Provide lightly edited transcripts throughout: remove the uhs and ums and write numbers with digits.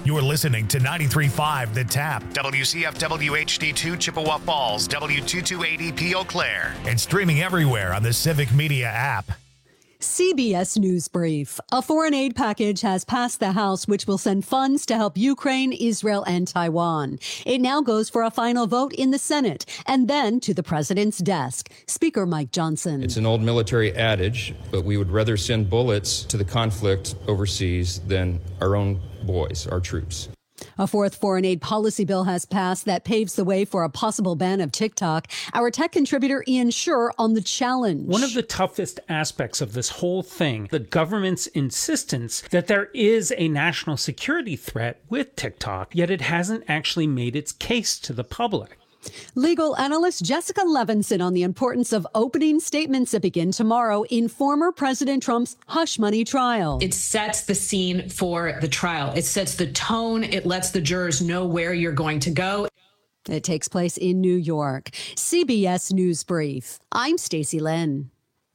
You're listening to 93.5 The Tap, WCFW HD2 Chippewa Falls, W228EP Eau Claire, and streaming everywhere on the Civic Media app. CBS News Brief. A foreign aid package has passed the House, which will send funds to help Ukraine, Israel, and Taiwan. It now goes for a final vote in the Senate and then to the president's desk. Speaker Mike Johnson. It's an old military adage, but we would rather send bullets to the conflict overseas than our own boys, our troops. A fourth foreign aid policy bill has passed that paves the way for a possible ban of TikTok. Our tech contributor Ian Scher on the challenge. One of the toughest aspects of this whole thing, the government's insistence that there is a national security threat with TikTok, yet it hasn't actually made its case to the public. Legal analyst Jessica Levinson on the importance of opening statements that begin tomorrow in former President Trump's hush money trial. It sets the scene for the trial. It sets the tone. It lets the jurors know where you're going to go. It takes place in New York. CBS News Brief. I'm Stacey Lynn.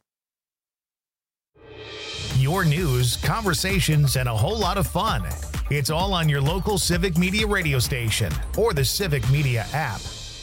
Your news, conversations, and a whole lot of fun. It's all on your local Civic Media radio station or the Civic Media app.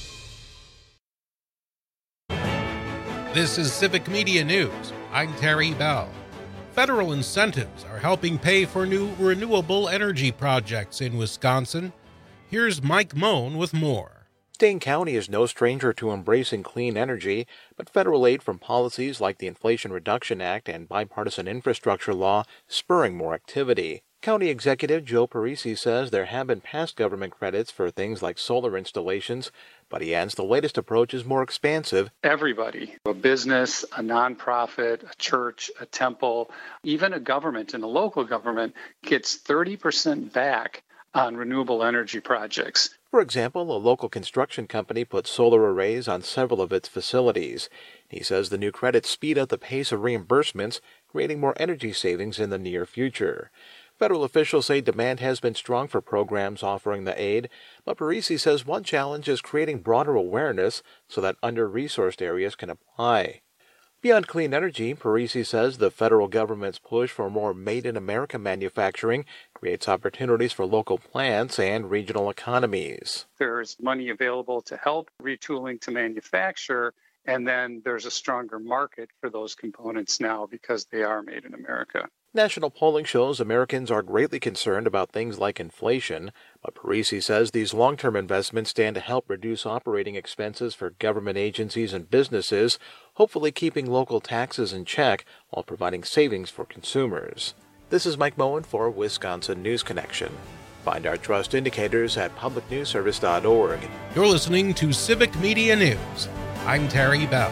This is Civic Media News. I'm Terry Bell. Federal incentives are helping pay for new renewable energy projects in Wisconsin. Here's Mike Moen with more. Dane County is no stranger to embracing clean energy, but federal aid from policies like the Inflation Reduction Act and bipartisan infrastructure law spurring more activity. County Executive Joe Parisi says there have been past government credits for things like solar installations, but he adds the latest approach is more expansive. Everybody, a business, a nonprofit, a church, a temple, even a government and a local government gets 30% back on renewable energy projects. For example, a local construction company put solar arrays on several of its facilities. He says the new credits speed up the pace of reimbursements, creating more energy savings in the near future. Federal officials say demand has been strong for programs offering the aid, but Parisi says one challenge is creating broader awareness so that under-resourced areas can apply. Beyond clean energy, Parisi says the federal government's push for more made-in-America manufacturing creates opportunities for local plants and regional economies. There's money available to help retooling to manufacture, and then there's a stronger market for those components now because they are made in America. National polling shows Americans are greatly concerned about things like inflation, but Parisi says these long-term investments stand to help reduce operating expenses for government agencies and businesses, hopefully keeping local taxes in check while providing savings for consumers. This is Mike Moen for Wisconsin News Connection. Find our trust indicators at publicnewsservice.org. You're listening to Civic Media News. I'm Terry Bell.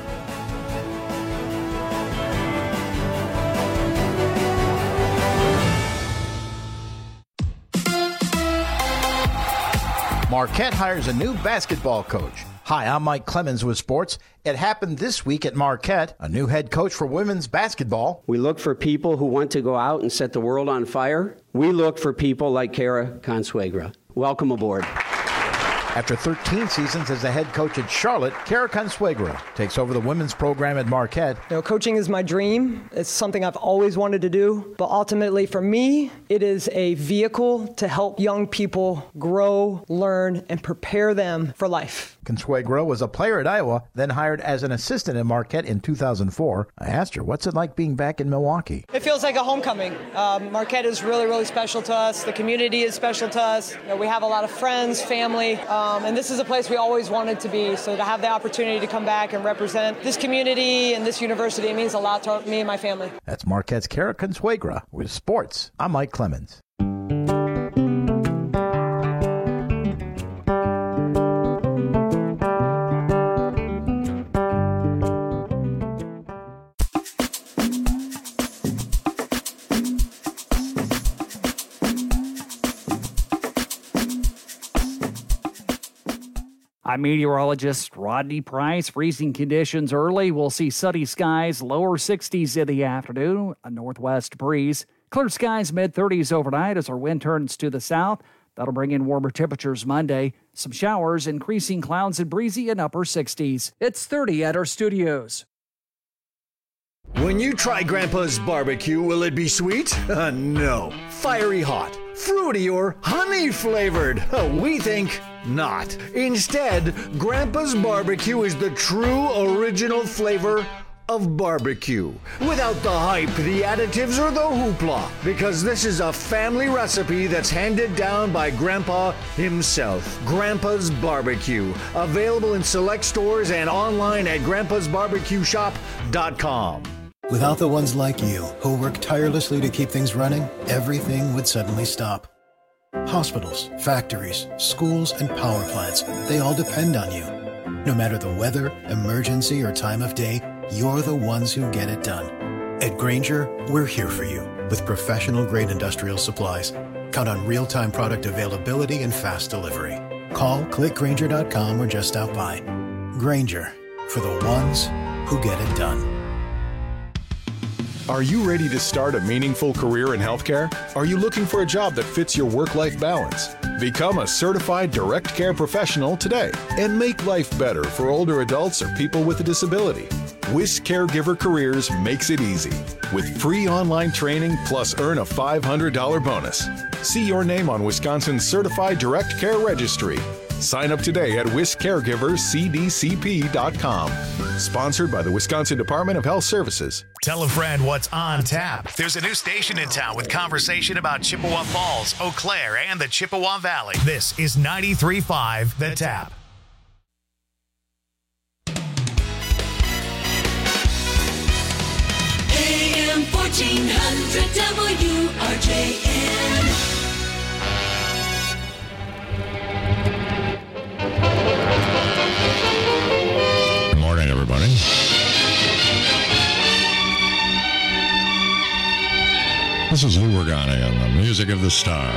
Marquette hires a new basketball coach. Hi, I'm Mike Clemens with sports. It happened this week at Marquette, a new head coach for women's basketball. We look for people who want to go out and set the world on fire. We look for people like Kara Consuegra. Welcome aboard. After 13 seasons as the head coach at Charlotte, Kara Consuegra takes over the women's program at Marquette. You know, coaching is my dream. It's something I've always wanted to do. But ultimately, for me, it is a vehicle to help young people grow, learn, and prepare them for life. Consuegra was a player at Iowa, then hired as an assistant at Marquette in 2004. I asked her, what's it like being back in Milwaukee? It feels like a homecoming. Marquette is really, really special to us. The community is special to us. You know, we have a lot of friends, family, and this is a place we always wanted to be. So to have the opportunity to come back and represent this community and this university, it means a lot to me and my family. That's Marquette's Kara Consuegra with sports. I'm Mike Clemens. I'm meteorologist Rodney Price. Freezing conditions early. We'll see sunny skies, lower 60s in the afternoon, a northwest breeze. Clear skies, mid-30s overnight as our wind turns to the south. That'll bring in warmer temperatures Monday. Some showers, increasing clouds and breezy in upper 60s. It's 30 at our studios. When you try Grandpa's barbecue, will it be sweet? No. Fiery hot. fruity or honey flavored. We think not. Instead, Grandpa's Barbecue is the true original flavor of barbecue. Without the hype, the additives, or the hoopla. Because this is a family recipe that's handed down by Grandpa himself. Grandpa's Barbecue. Available in select stores and online at grandpasbarbecueshop.com. Without the ones like you, who work tirelessly to keep things running, everything would suddenly stop. Hospitals, factories, schools, and power plants, they all depend on you. No matter the weather, emergency, or time of day, you're the ones who get it done. At Grainger, we're here for you with professional-grade industrial supplies. Count on real-time product availability and fast delivery. Call, click Grainger.com, or just stop by. Grainger, for the ones who get it done. Are you ready to start a meaningful career in healthcare? Are you looking for a job that fits your work-life balance? Become a certified direct care professional today and make life better for older adults or people with a disability. WIS Caregiver Careers makes it easy with free online training plus earn a $500 bonus. See your name on Wisconsin's Certified Direct Care Registry. Sign up today at wiscaregivercdcp.com. Sponsored by the Wisconsin Department of Health Services. Tell a friend what's on tap. There's a new station in town with conversation about Chippewa Falls, Eau Claire, and the Chippewa Valley. This is 93.5 The Tap. AM 1400 WRJN. Good morning, everybody. This is Lou Ragani and the Music of the Star.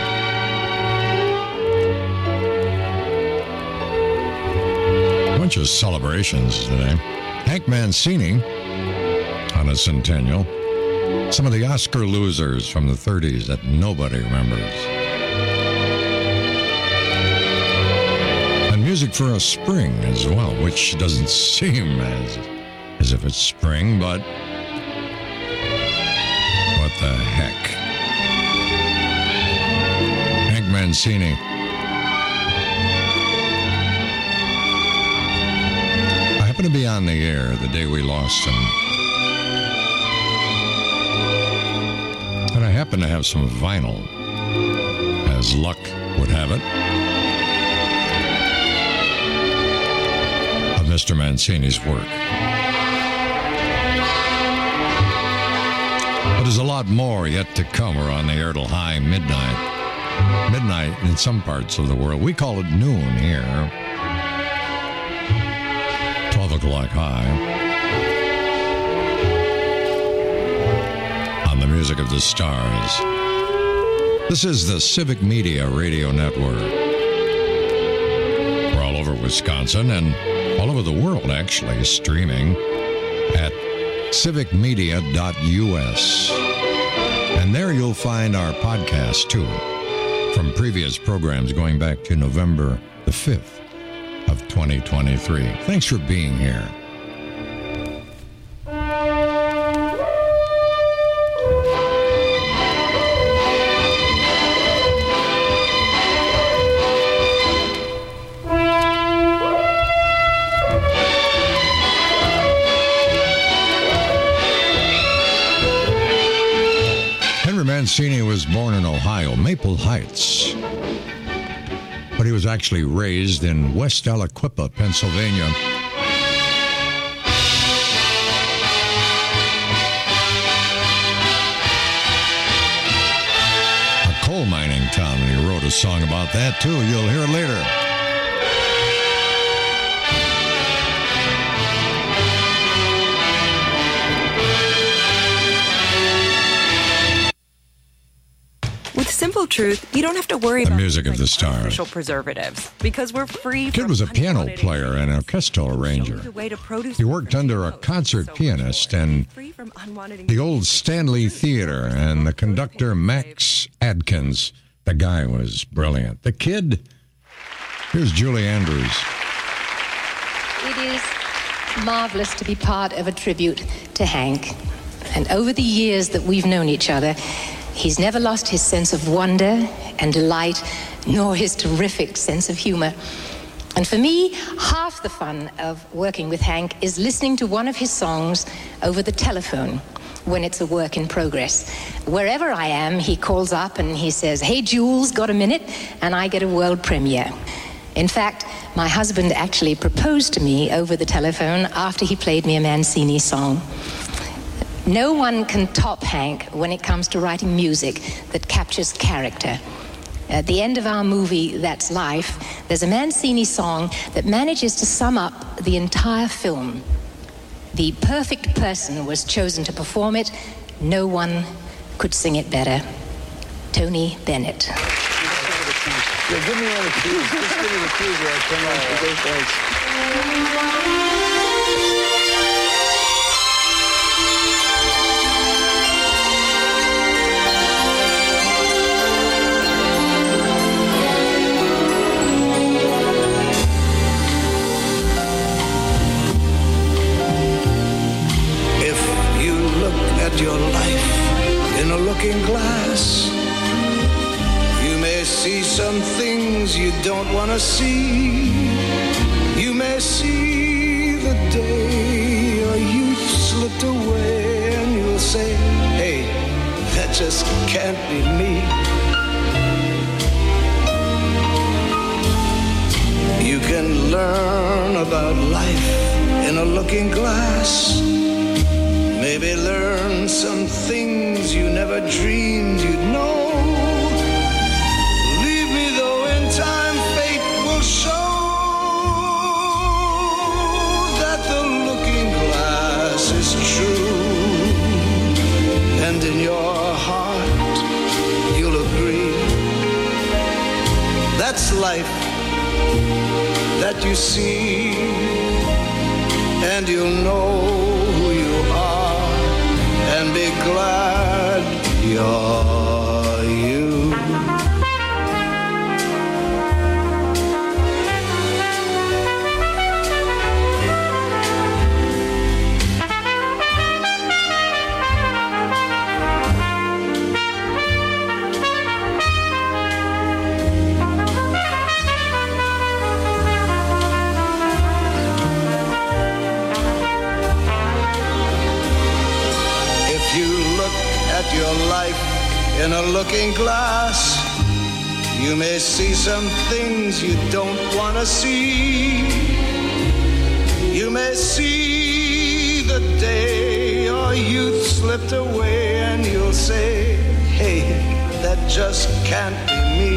A bunch of celebrations today. Hank Mancini on a centennial. Some of the Oscar losers from the 30s that nobody remembers. And music for a spring as well, which doesn't seem as if it's spring, but what the heck. Hank Mancini. I happened to be on the air the day we lost him. And I happen to have some vinyl, as luck would have it, of Mr. Mancini's work. But there's a lot more yet to come. We're on the air till high midnight. Midnight in some parts of the world. We call it noon here. 12 o'clock high. On the Music of the Stars. This is the Civic Media Radio Network. We're all over Wisconsin and all over the world, actually, streaming at civicmedia.us. And there you'll find our podcast, too, from previous programs going back to November the 5th of 2023. Thanks for being here. Mancini was born in Ohio, Maple Heights, but he was actually raised in West Aliquippa, Pennsylvania. A coal mining town, and he wrote a song about that too. You'll hear it later. Simple Truth, you don't have to worry about the Music of the Stars. Artificial preservatives because we're free. Kid was a piano player and an orchestral arranger. He worked under a concert pianist and the old Stanley Theater and the conductor Max Adkins. The guy was brilliant. The kid, here's Julie Andrews. It is marvelous to be part of a tribute to Hank. And over the years that we've known each other, He's never lost his sense of wonder and delight, nor his terrific sense of humor. And for me, half the fun of working with Hank is listening to one of his songs over the telephone when it's a work in progress. Wherever I am, he calls up and he says, "Hey, Jules, got a minute?" And I get a world premiere. In fact, my husband actually proposed to me over the telephone after he played me a Mancini song. No one can top Hank when it comes to writing music that captures character. At the end of our movie, That's Life, there's a Mancini song that manages to sum up the entire film. The perfect person was chosen to perform it. No one could sing it better. Tony Bennett. Yeah, give me one of the keys. Just give me the keys where I come on to those points. Your life in a looking glass, you may see some things you don't want to see. You may see the day your youth slipped away, and you'll say, "Hey, that just can't be me." You can learn about life in a looking glass. Maybe learn some things you never dreamed you'd know. Leave me though, in time fate will show that the looking glass is true. And in your heart you'll agree that's life that you see. And you'll know who you are and be glad you're you. Your life in a looking glass, you may see some things you don't want to see. You may see the day your youth slipped away, and you'll say, "Hey, that just can't be me."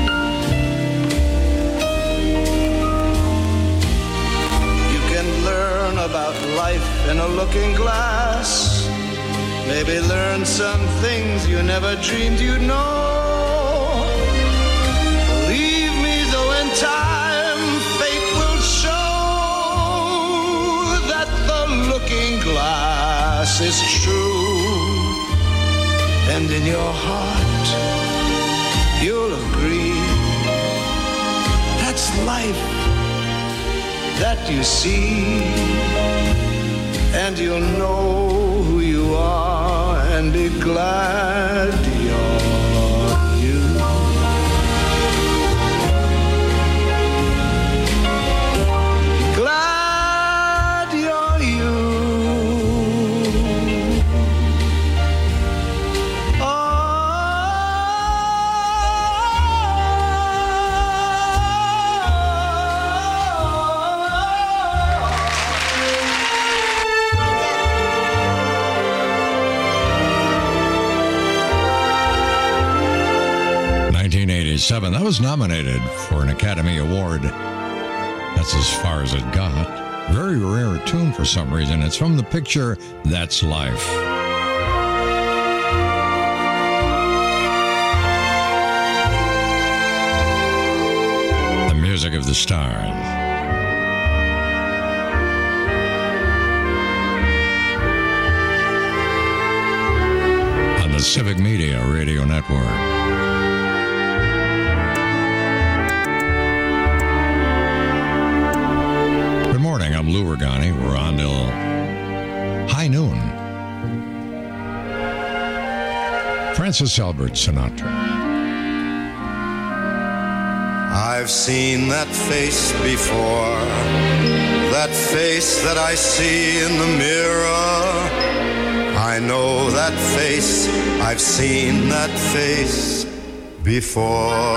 You can learn about life in a looking glass. Maybe learn some things you never dreamed you'd know. Believe me, though, in time fate will show that the looking glass is true. And in your heart you'll agree that's life that you see. And you'll know who you are and be glad you're you. Glad you're you. That was nominated for an Academy Award. That's as far as it got. Very rare tune for some reason. It's from the picture That's Life. The music of the stars. On the Civic Media Radio Network. I'm Lou Ragani. We're on till high noon. Francis Albert Sinatra. I've seen that face before, that face that I see in the mirror. I know that face, I've seen that face before.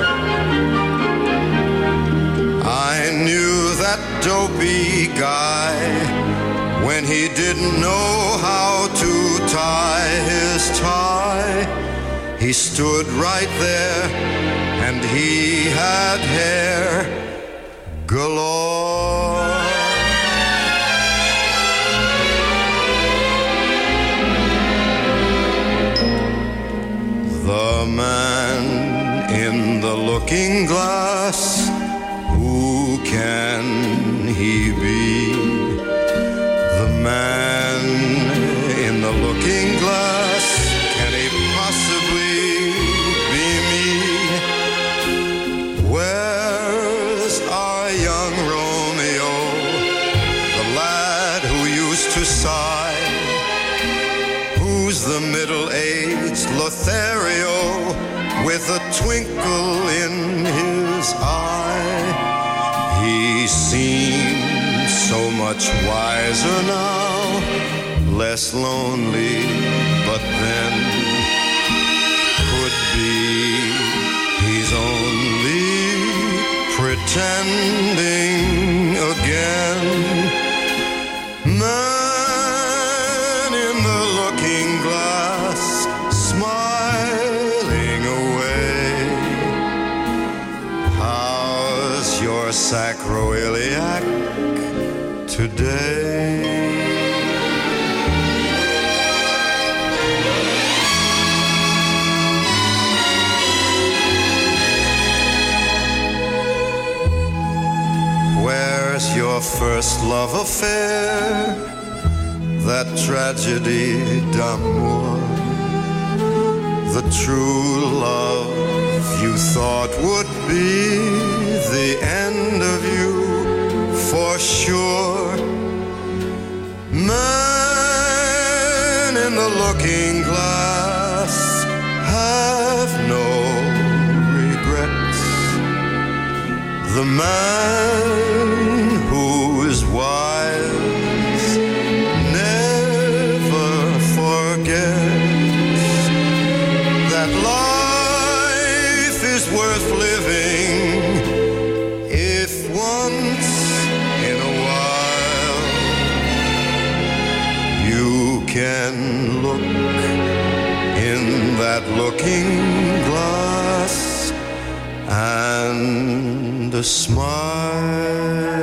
I knew that dopey guy when he didn't know how to tie his tie. He stood right there and he had hair galore. The man in the looking glass, who can he be? The man in the looking glass, can he possibly be me? Where's our young Romeo, the lad who used to sigh? Who's the middle-aged Lothario with a twinkle in his eye? He seems so much wiser now, less lonely, but then could be he's only pretending again. Man in the looking glass, smiling away. How's your sacroiliac today? Where's your first love affair? That tragedy d'amour, the true love you thought would be the end of you for sure. Man in the looking glass, have no regrets. The man who is wise never forgets that life is worth living if once in a while you can look in that looking glass and smile.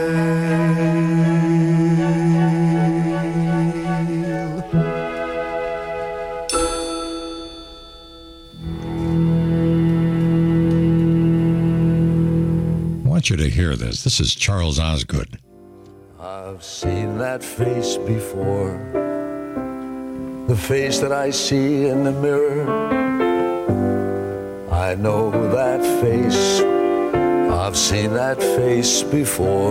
I want you to hear this. This is Charles Osgood. I've seen that face before, the face that I see in the mirror. I know that face, I've seen that face before.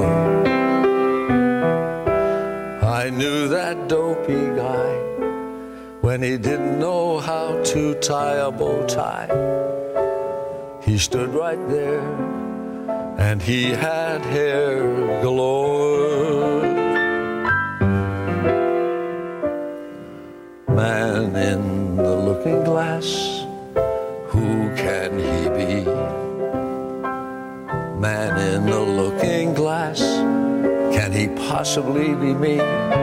I knew that dopey guy when he didn't know how to tie a bow tie. He stood right there and he had hair galore. Man in the looking glass, who can he be? Man in the looking glass, can he possibly be me?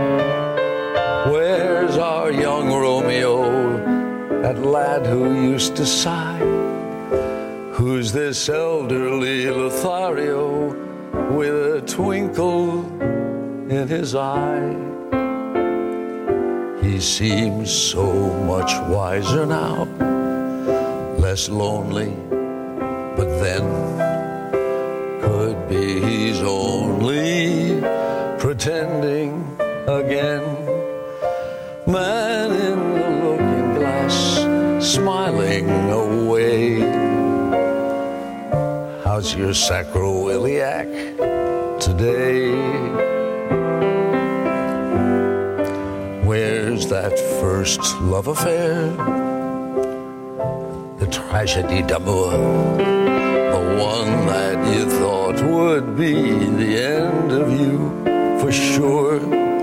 Where's our young Romeo, that lad who used to sigh? Who's this elderly Lothario with a twinkle in his eye? He seems so much wiser now, less lonely, but then could be he's only pretending again. Man in the looking glass, smiling away. How's your sacroiliac today? Where's that first love affair? the tragedy d'amour, the one that you thought would be the end of you for sure.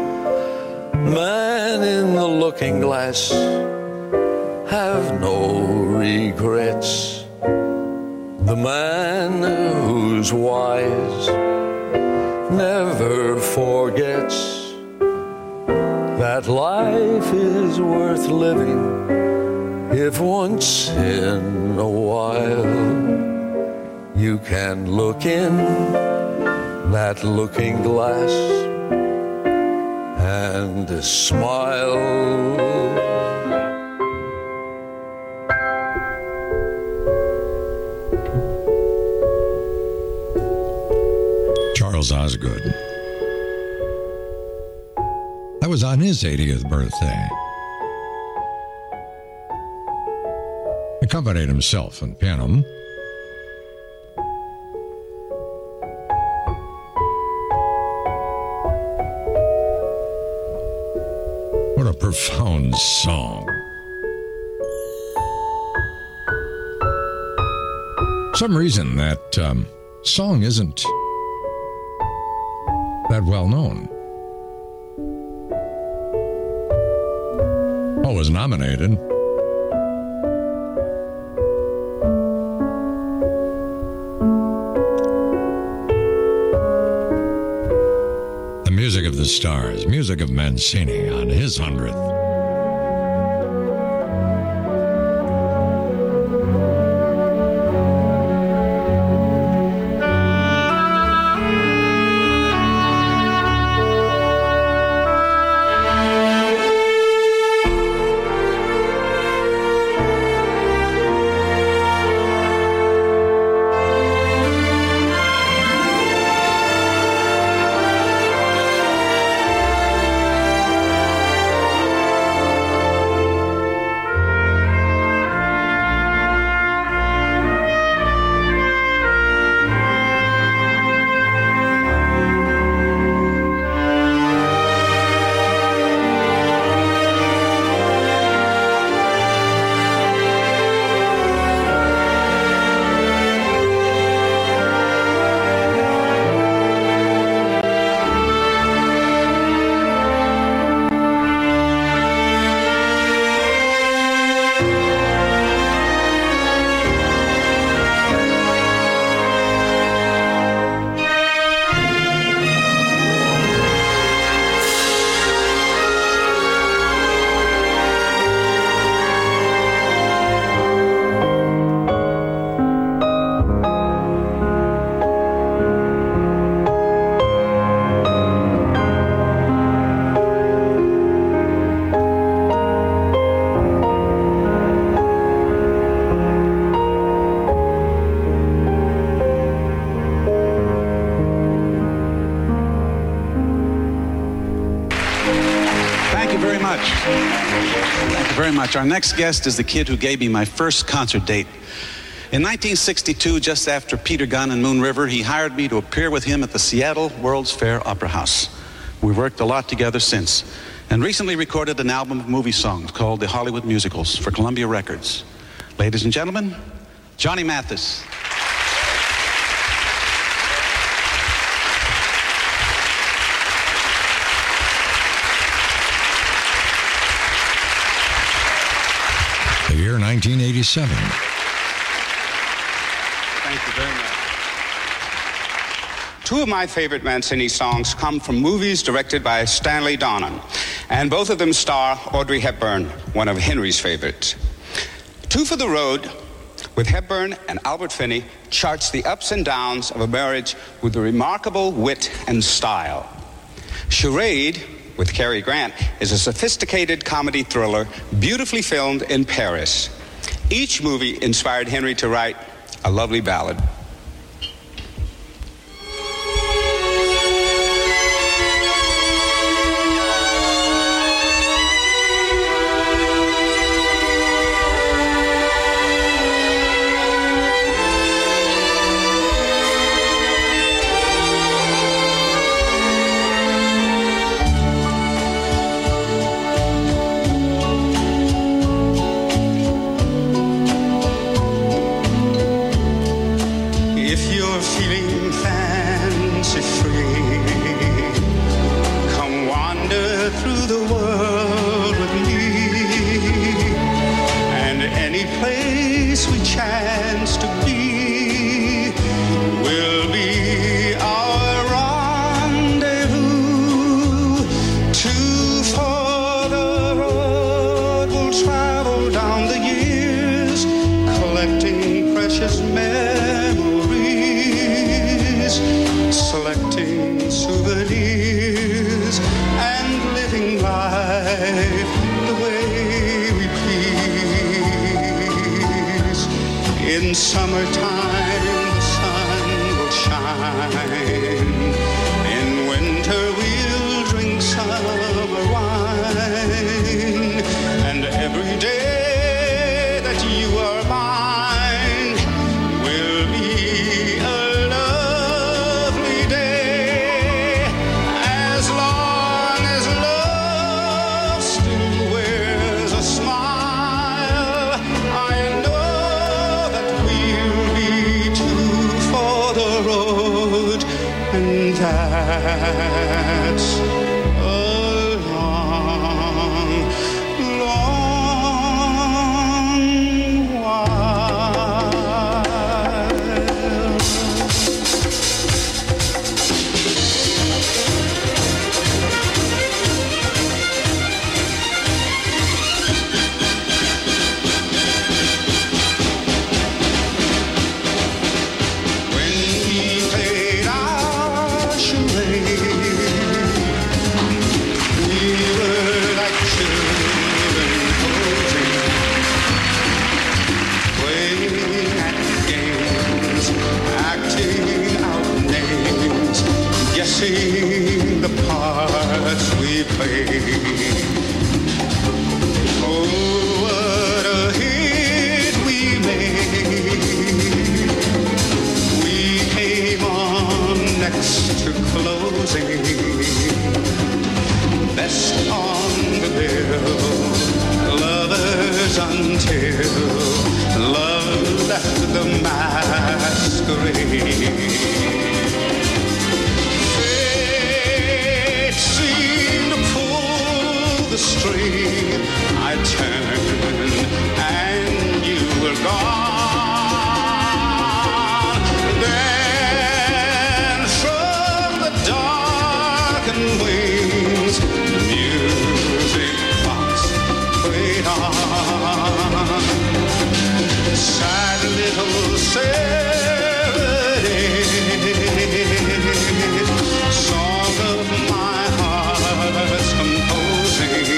Man in the looking glass, have no regrets. The man who's wise never forgets that life is worth living if once in a while you can look in that looking glass and smile. Charles Osgood. That was on his 80th birthday. Accompanied himself on piano. What a profound song. For some reason that song isn't that well known. Oh, it was nominated. The Music of the Stars, music of Mancini on his 100th. Our next guest is the kid who gave me my first concert date. In 1962, just after Peter Gunn and Moon River, he hired me to appear with him at the Seattle World's Fair Opera House. We've worked a lot together since, and recently recorded an album of movie songs called The Hollywood Musicals for Columbia Records. Ladies and gentlemen, Johnny Mathis. The year 1987. Thank you very much. Two of my favorite Mancini songs come from movies directed by Stanley Donen, and both of them star Audrey Hepburn, one of Henry's favorites. Two for the Road, with Hepburn and Albert Finney, charts the ups and downs of a marriage with a remarkable wit and style. Charade, with Cary Grant, is a sophisticated comedy thriller beautifully filmed in Paris. Each movie inspired Henry to write a lovely ballad. place we chance to be will be our rendezvous. Two for the road will travel down the years, collecting precious memories, selecting souvenirs, and living life the way we please. In summertime, the sun will shine. In winter, we'll drink summer wine. And every day that you are mine will be a lovely day. As long as love still wears a smile, I know that we'll be two for the road, and that's a long, long while. When we played our charade, we were like children posing, playing at games, acting out names, guessing the parts we played. Oh, what a hit we made. We came on next to closing, best on the bill, lovers until love left the masquerade. Fate seemed to pull the string. I turned and you were gone. Then from the darkened wings, the music box played on. Sad little serenade, song of my heart's composing.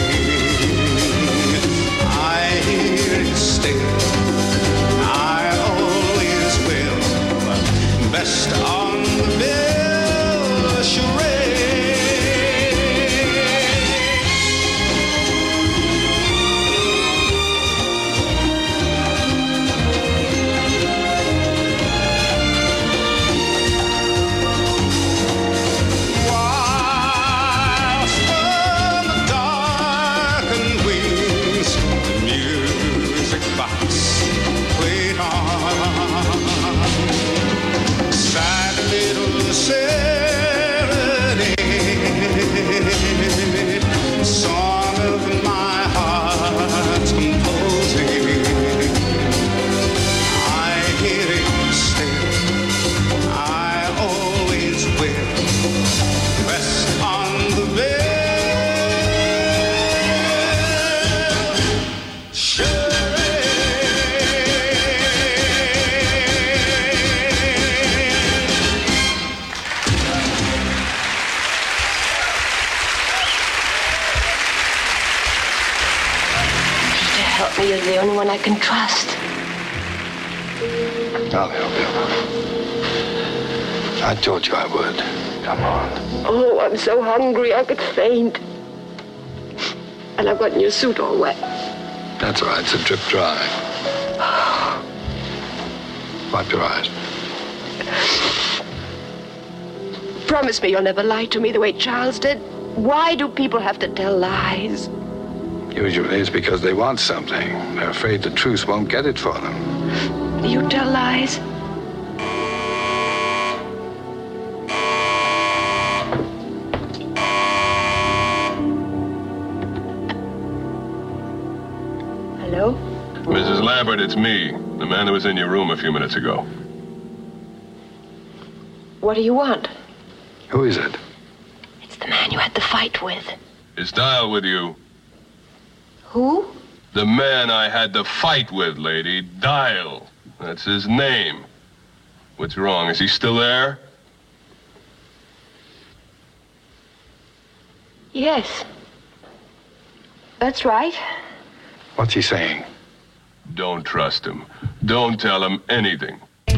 I hear it still, I always will, best on the bill charade. Whilst from the darkened wings, the music box played on. Sad little serenade, song of my heart's composing. I hear it still, I always will, rest on the bill charade. Peter, help me. You're the only one I can trust. I'll help you. I told you I would. Come on. Oh, I'm so hungry I could faint. And I've got your suit all wet. That's all right. It's a drip dry. Wipe your eyes. Promise me you'll never lie to me the way Charles did. Why do people have to tell lies? Usually it's because they want something. They're afraid the truth won't get it for them. You tell lies? Hello? Mrs. Lambert, it's me. The man who was in your room a few minutes ago. What do you want? Who is it? It's the man you had the fight with. Is Dial with you? Who? The man I had the fight with, lady. Dial. That's his name. What's wrong? Is he still there? Yes. That's right. What's he saying? Don't trust him. Don't tell him anything.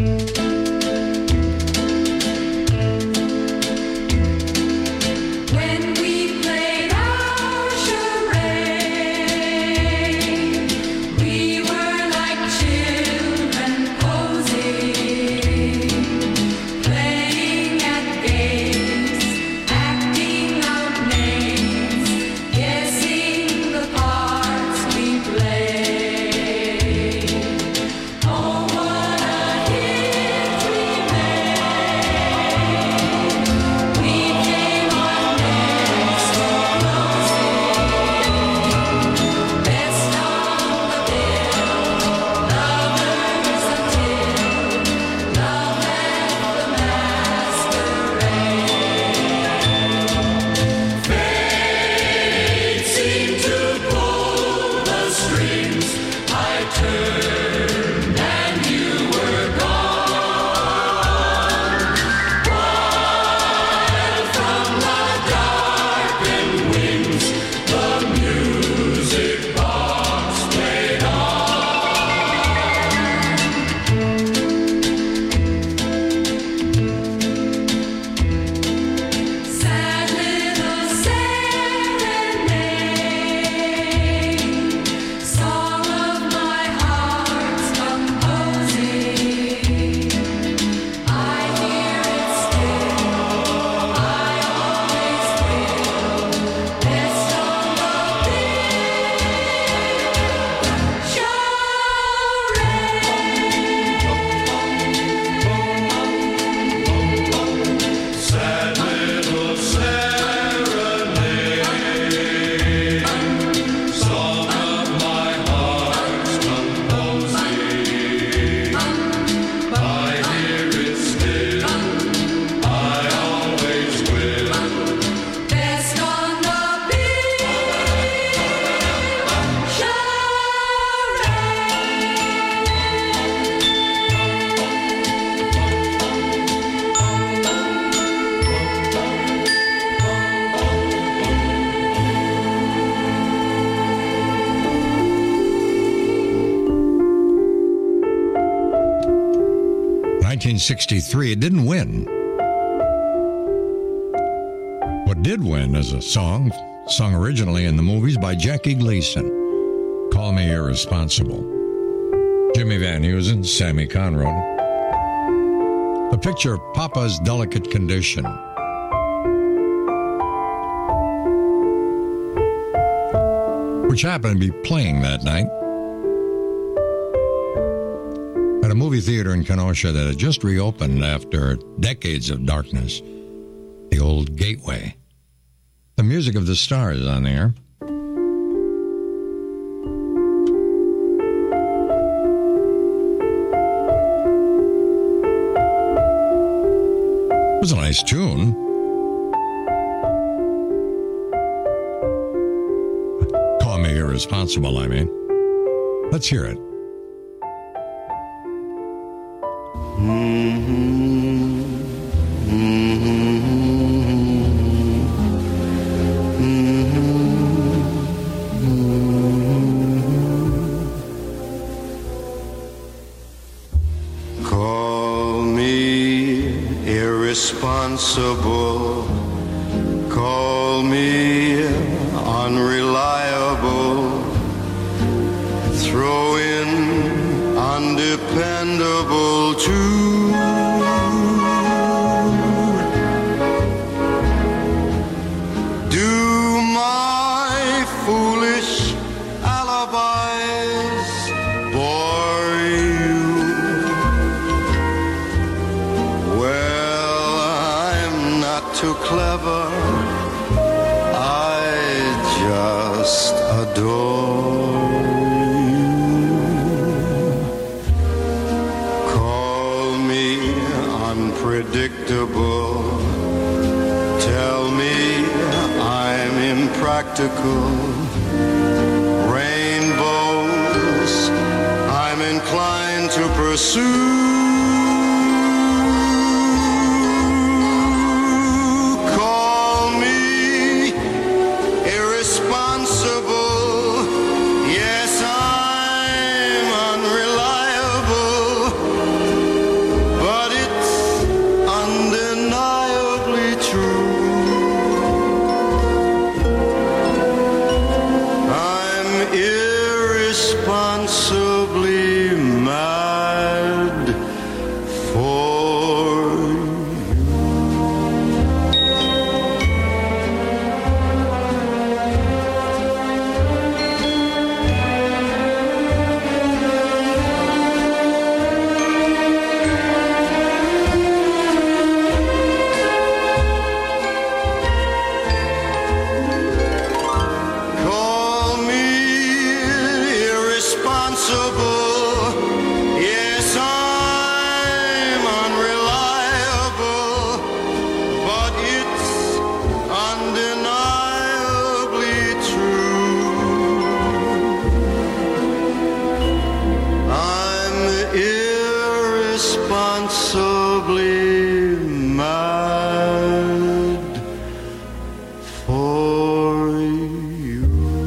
In 1963, it didn't win. What did win is a song sung originally in the movies by Jackie Gleason, Call Me Irresponsible. Jimmy Van Heusen, Sammy Conrad. The picture, Papa's Delicate Condition. Which happened to be playing that night at a movie theater in Kenosha that had just reopened after decades of darkness, the old Gateway. The Music of the Stars on the air. It was a nice tune. Call Me Irresponsible, I mean. Let's hear it. Call me irresponsible, call me unreliable, throw in undependable too. Do my foolish alibis bore you? Well, I'm not too clever, I just adore you. unpredictable. Tell me I'm impractical. Rainbows I'm inclined to pursue. Call me irresponsible. Yes, I'm unreliable, but it's undeniably true. I'm irresponsibly mad for Call me irresponsible. Yes, I'm unreliable, but it's undeniably true. I'm irresponsibly mad for you.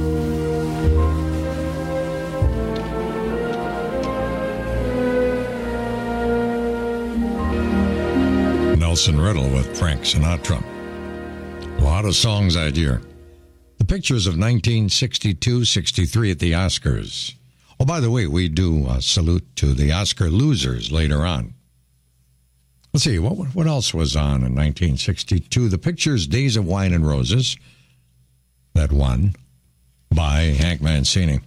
Nelson Riddle with Frank Sinatra. A lot of songs that year. The pictures of 1962-63 at the Oscars. Oh, by the way, we do a salute to the Oscar losers later on. Let's see, what else was on in 1962? The pictures Days of Wine and Roses, that won, by Hank Mancini.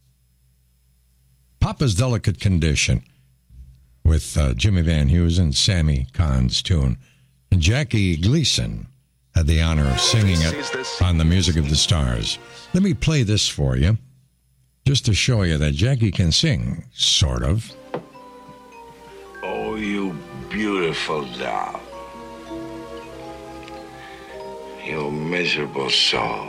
Papa's Delicate Condition, with Jimmy Van Heusen, Sammy Kahn's tune. And Jackie Gleason had the honor of singing it on the Music of the Stars. Let me play this for you, just to show you that Jackie can sing, sort of. Oh, you beautiful doll. You miserable soul.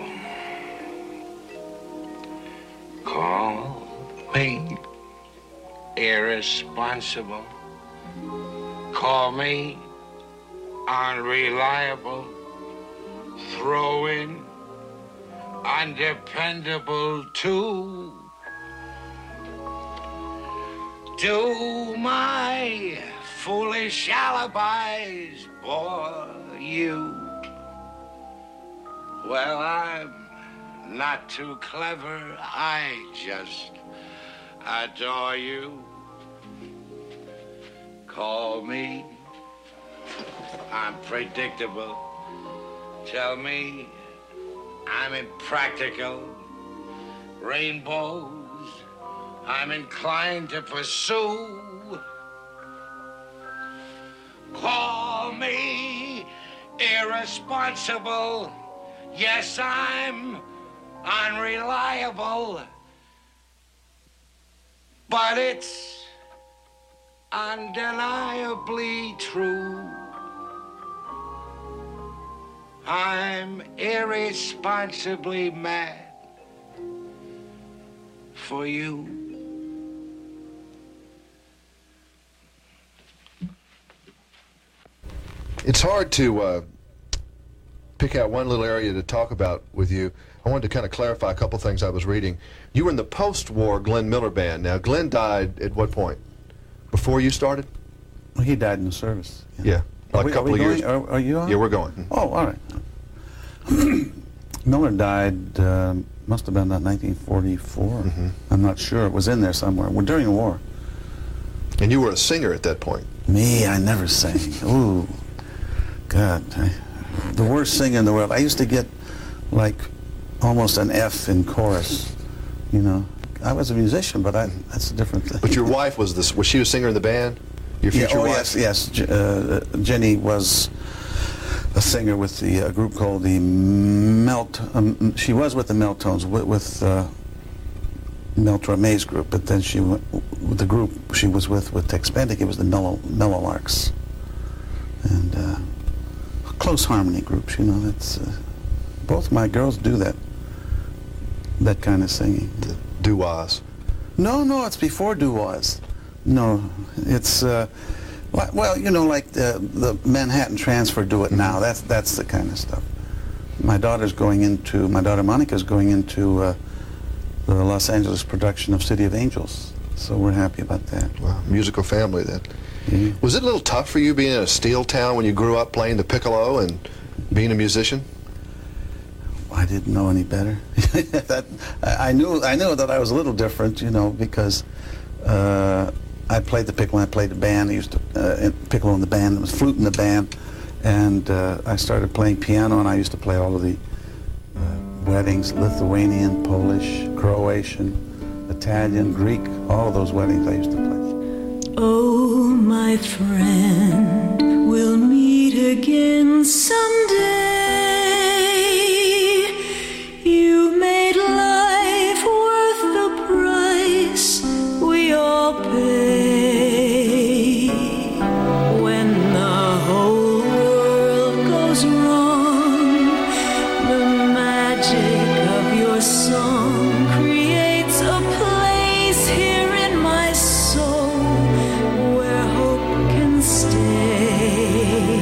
Call me irresponsible. Call me unreliable. Throw in undependable too. Do my foolish alibis bore you? Well, I'm not too clever. I just adore you. Call me unpredictable. Tell me I'm impractical. Rainbows I'm inclined to pursue. Call me irresponsible. Yes, I'm unreliable, but it's undeniably true. I'm irresponsibly mad for you. It's hard to pick out one little area to talk about with you. I wanted to kind of clarify a couple things I was reading. You were in the post-war Glenn Miller Band. Now, Glenn died at what point? Before you started? Well, he died in the service. Yeah. Like a couple of years. Are you on? Yeah, we're going. Oh, all right. Miller died, must have been about 1944. Mm-hmm. I'm not sure. It was in there somewhere. Well, during the war. And you were a singer at that point. Me, I never sang. Ooh, God. The worst singer in the world. I used to get, like, almost an F in chorus, you know. I was a musician, but that's a different thing. But your wife was she a singer in the band? Your future wife? Yes. Jenny was a singer with the group called the she was with the Meltones, with Mel Torme's group, but then she went with the group she was with Tex Bendick. It was the Mellow Larks. and close harmony groups. You know, that's both my girls do that kind of singing. The doo-wahs. No, it's before doo-wahs. No, it's well, you know, like the Manhattan Transfer do it now. That's the kind of stuff. My daughter Monica's going into the Los Angeles production of City of Angels, so we're happy about that. Wow, musical family then. Yeah. Was it a little tough for you being in a steel town when you grew up playing the piccolo and being a musician? I didn't know any better. I knew that I was a little different, you know, because I played the piccolo, I played the band. I used to piccolo in the band, there was flute in the band, and I started playing piano, and I used to play all of the weddings, Lithuanian, Polish, Croatian, Italian, Greek, all of those weddings I used to play. Oh, my friend, we'll meet again someday. You made life worth the price we all pay. When the whole world goes wrong, the magic of your song creates a place here in my soul where hope can stay.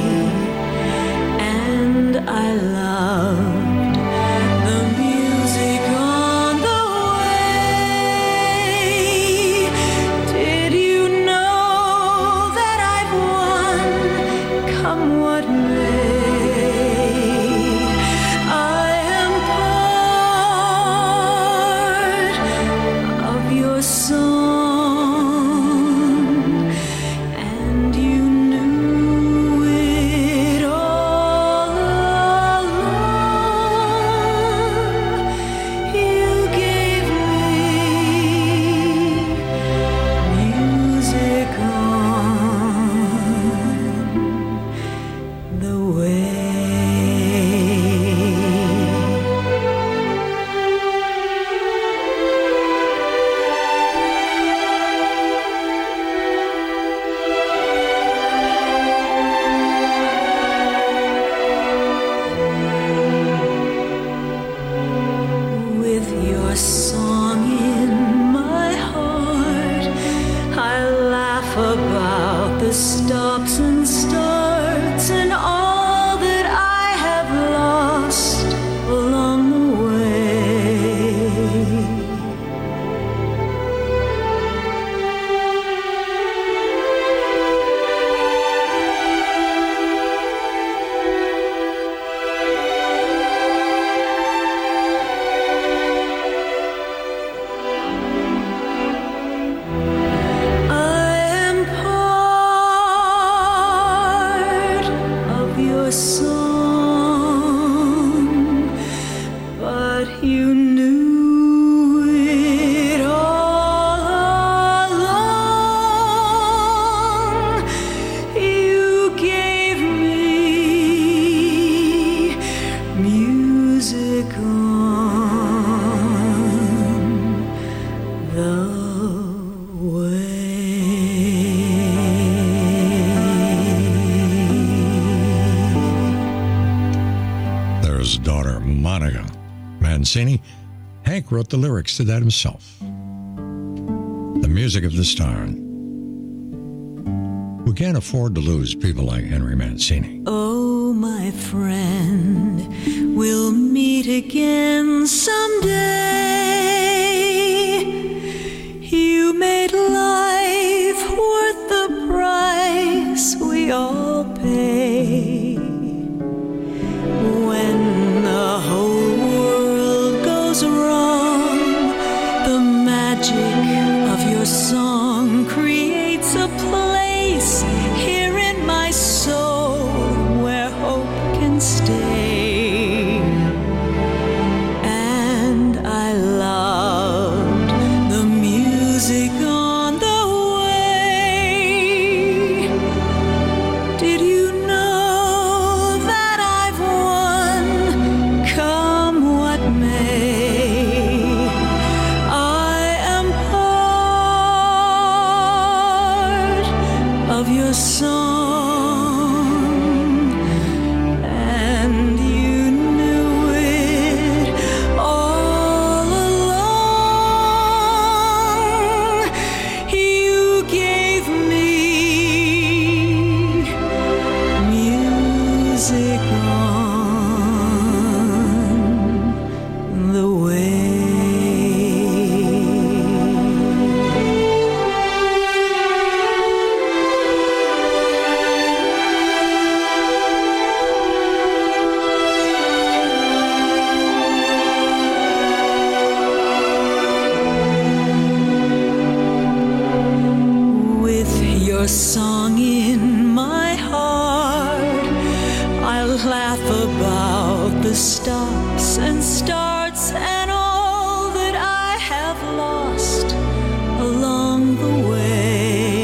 And I loved the music on the way. Did you know that I've won, come what may? I am part of your song, and you knew it all along. You gave me music on the way. With your song in my heart, I laugh about the stops and starts and all that I have lost along the way. I am part of your song, but you knew it all along. You gave me music on the There's daughter Monica Mancini. Hank wrote the lyrics to that himself. The music of the star. We can't afford to lose people like Henry Mancini. Oh, my friend, we'll meet again someday. You made life worth the price we all pay. When the whole world goes wrong, the magic of your song creates a place here in my soul where hope can stay. And I loved the music on the way. Did you know that I've won, come what may? I am part of your song, song in my heart. I'll laugh about the stops and starts and all that I have lost along the way.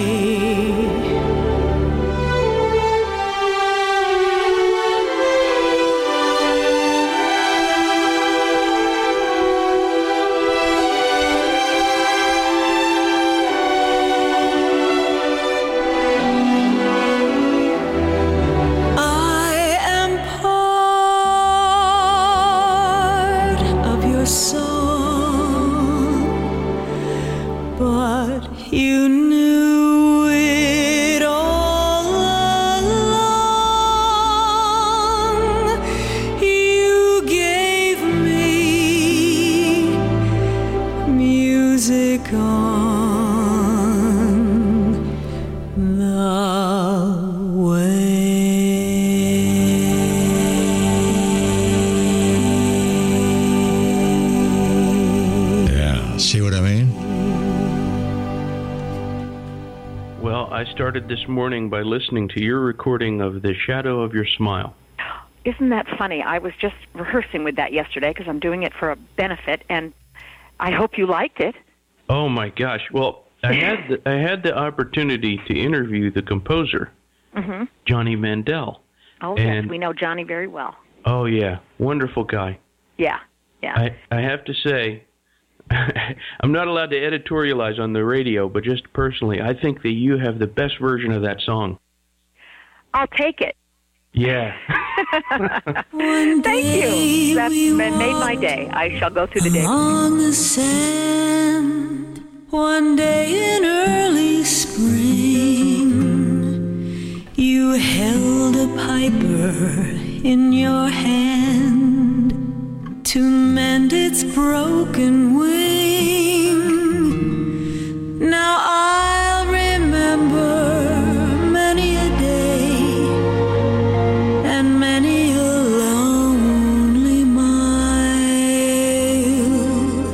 You knew it all along. You gave me music on the way. Yeah, see what I mean? I started this morning by listening to your recording of The Shadow of Your Smile. Isn't that funny? I was just rehearsing with that yesterday because I'm doing it for a benefit, and I hope you liked it. Oh, my gosh. Well, I had the opportunity to interview the composer, Johnny Mandel. Oh, yes, we know Johnny very well. Oh, yeah. Wonderful guy. Yeah. I have to say, I'm not allowed to editorialize on the radio, but just personally, I think that you have the best version of that song. I'll take it. Yeah. Thank you. That made my day. I shall go through the day. On the sand, one day in early spring, you held a piper in your hand to mend its broken wing. Now I'll remember many a day and many a lonely mile,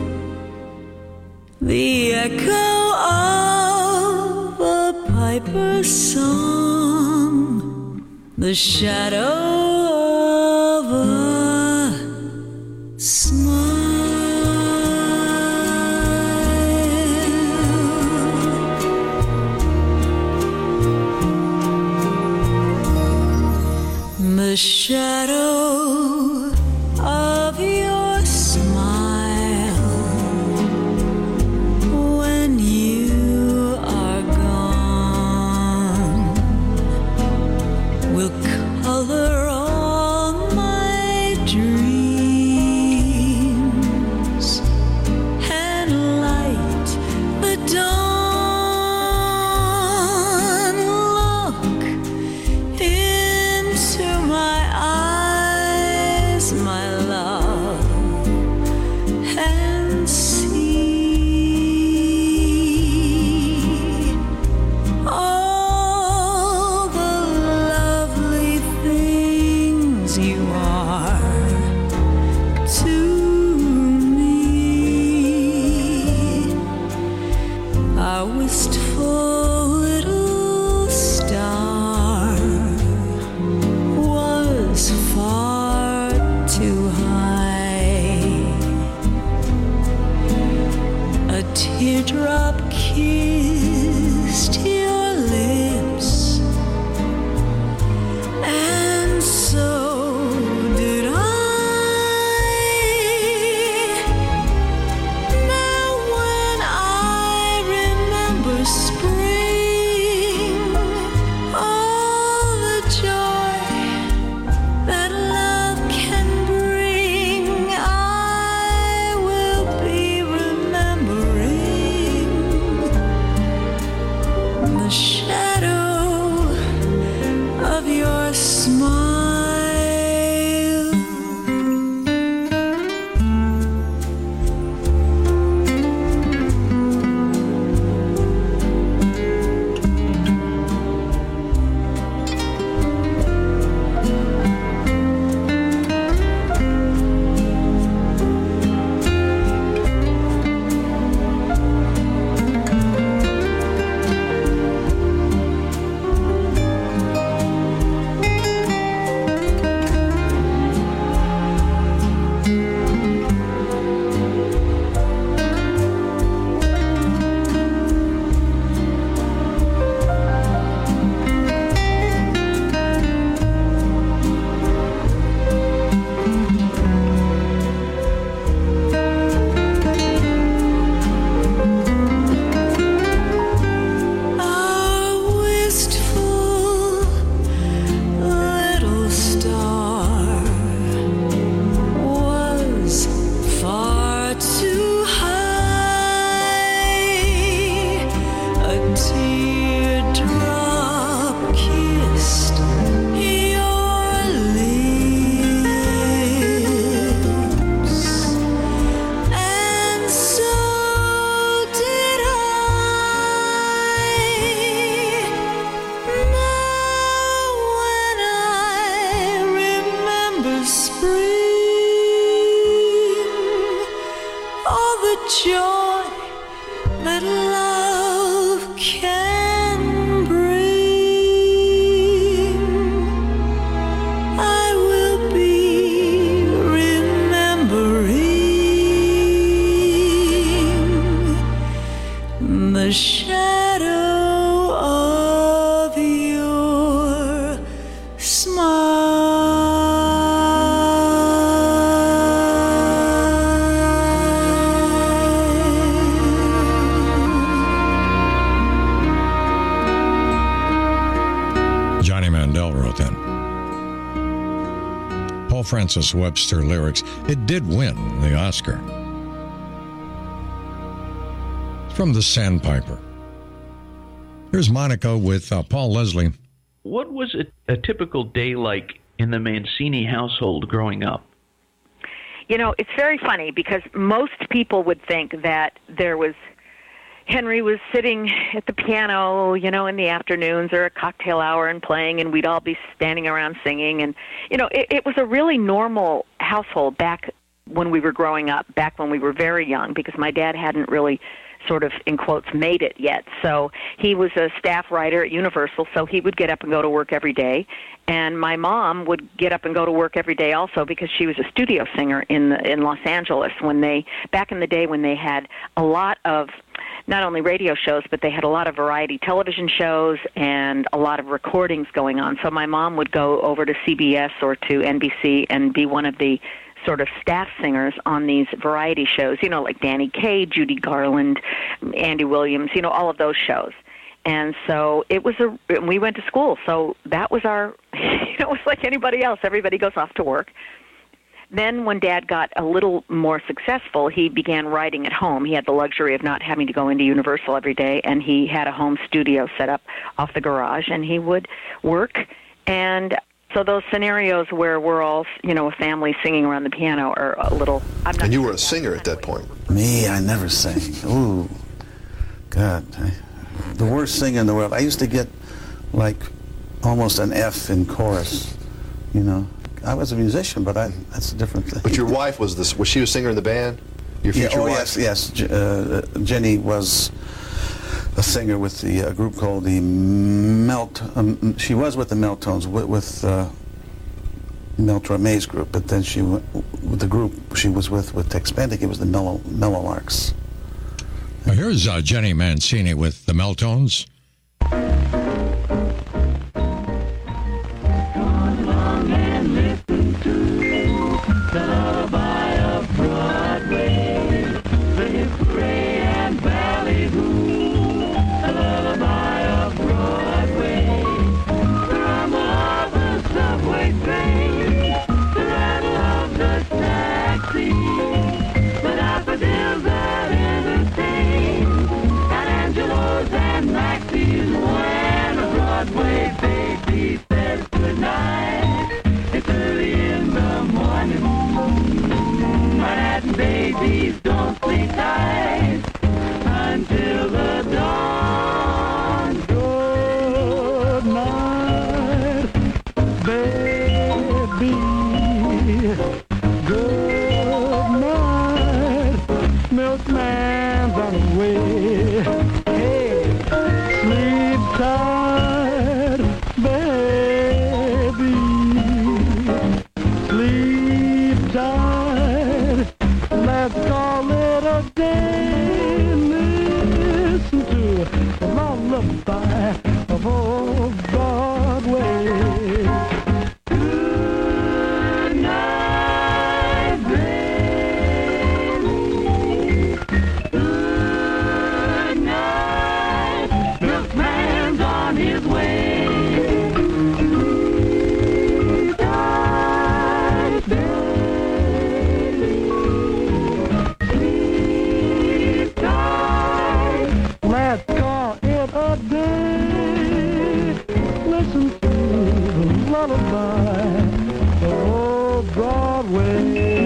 the echo of a piper's song, the shadow of a smile. The shadow of your smile when you are gone will color all my dreams and light the dawn. Look into my eyes. Paul Francis Webster lyrics. It did win the Oscar. It's from The Sandpiper. Here's Monica with Paul Leslie. What was a typical day like in the Mancini household growing up? You know, it's very funny because most people would think that Henry was sitting at the piano, you know, in the afternoons or a cocktail hour and playing, and we'd all be standing around singing. And, you know, it was a really normal household back when we were growing up, back when we were very young, because my dad hadn't really sort of, in quotes, made it yet. So he was a staff writer at Universal, so he would get up and go to work every day. And my mom would get up and go to work every day also because she was a studio singer in Los Angeles back in the day when they had a lot of not only radio shows, but they had a lot of variety television shows and a lot of recordings going on. So my mom would go over to CBS or to NBC and be one of the sort of staff singers on these variety shows, you know, like Danny Kaye, Judy Garland, Andy Williams, you know, all of those shows. And so we went to school, so that was our, you know, it was like anybody else. Everybody goes off to work. Then when Dad got a little more successful, he began writing at home. He had the luxury of not having to go into Universal every day, and he had a home studio set up off the garage, and he would work. And so those scenarios where we're all, you know, a family singing around the piano are a little... And you were a singer at that point. Me, I never sang. Ooh, God. The worst singer in the world. I used to get, like, almost an F in chorus, you know. I was a musician, but that's a different thing. But your wife was she a singer in the band? Your future wife? Yes. Jenny was a singer with the group called the she was with the Meltones, with Mel Torme's group, but then with the group she was with Tex Bendick, it was the Mellolarks. Well, here's Jenny Mancini with the Meltones. Babies don't sleep tight until the dawn. Good night, baby. Good night, milkman's on the way. Hey, sleep tight, baby. Sleep tight. Let's call it a day. Listen to the lullaby of old Broadway. Good night, baby. Good night. Milkman's on his way. Sleep tight, baby. Let's call it a day. Listen to the lullaby of old Broadway.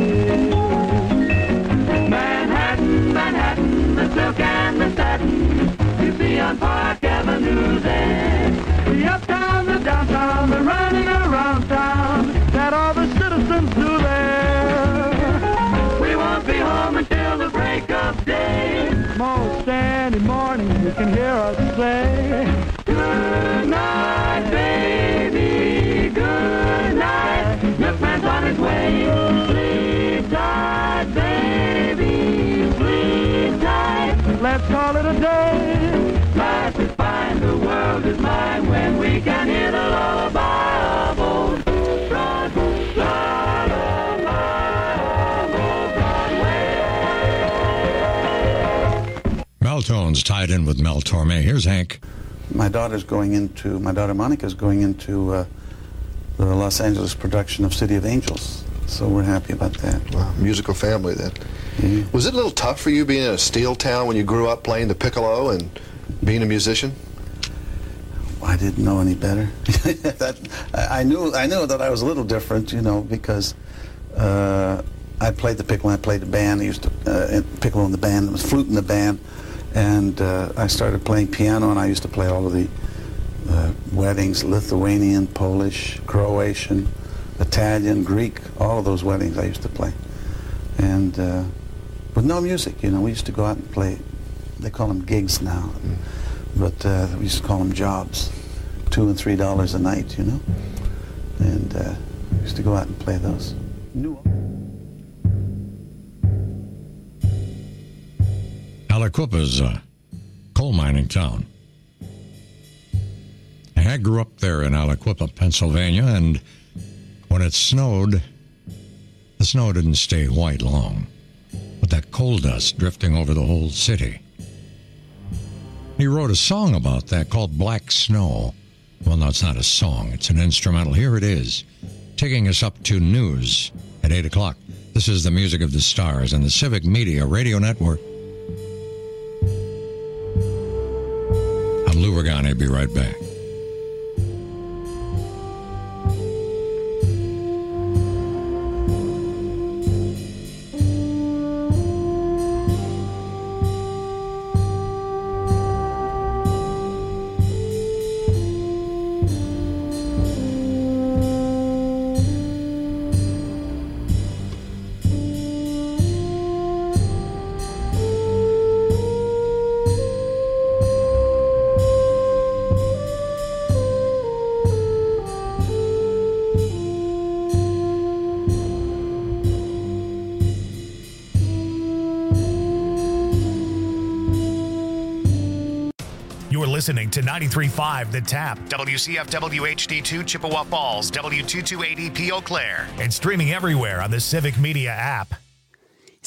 Manhattan, Manhattan, the silk and the satin you see on Park Avenue there. The uptown, the downtown, the running around town that all the citizens do there. We won't be home until the break of day. Most any morning you can hear us say, good night, baby, good night. Milkman's on his way. Sleep tight, baby, sleep tight. Let's call it a day. Life is fine, the world is mine when we can hear the lullaby of old Broadway. Meltones tied in with Mel Torme. Here's Hank. My daughter Monica's going into the Los Angeles production of City of Angels. So we're happy about that. Wow, musical family then. Mm-hmm. Was it a little tough for you being in a steel town when you grew up playing the piccolo and being a musician? I didn't know any better. I knew that I was a little different, because I played the piccolo, I played the band. I used to piccolo in the band, there was flute in the band, and I started playing piano, and I used to play all of the weddings, Lithuanian, Polish, Croatian, Italian, Greek, all of those weddings I used to play. And with no music, we used to go out and play. They call them gigs now, but we used to call them jobs, $2 and $3 a night, And we used to go out and play those. Aliquippa's a coal mining town. I grew up there in Aliquippa, Pennsylvania, and when it snowed, the snow didn't stay white long, but that coal dust drifting over the whole city. He wrote a song about that called Black Snow. Well, no, it's not a song. It's an instrumental. Here it is, taking us up to news at 8 o'clock. This is the Music of the Stars and the Civic Media Radio Network. I'm Lou Regani. Be right back. Listening to 93.5 The Tap, WCFW HD2 Chippewa Falls, W228EP Eau Claire, and streaming everywhere on the Civic Media app.